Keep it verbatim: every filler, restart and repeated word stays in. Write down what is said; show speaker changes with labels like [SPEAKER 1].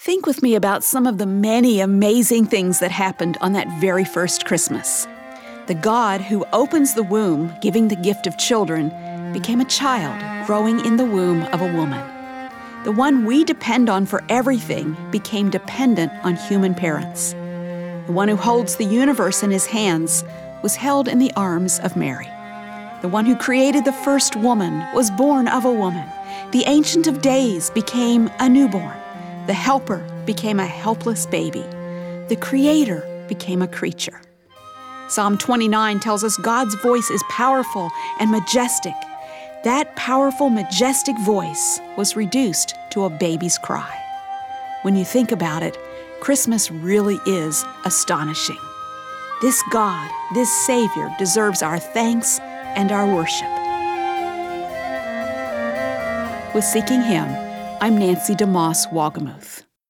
[SPEAKER 1] Think with me about some of the many amazing things that happened on that very first Christmas. The God who opens the womb, giving the gift of children, became a child growing in the womb of a woman. The one we depend on for everything became dependent on human parents. The one who holds the universe in his hands was held in the arms of Mary. The one who created the first woman was born of a woman. The Ancient of Days became a newborn. The Helper became a helpless baby. The Creator became a creature. Psalm twenty-nine tells us God's voice is powerful and majestic. That powerful, majestic voice was reduced to a baby's cry. When you think about it, Christmas really is astonishing. This God, this Savior, deserves our thanks and our worship. With Seeking Him, I'm Nancy DeMoss Wolgemuth.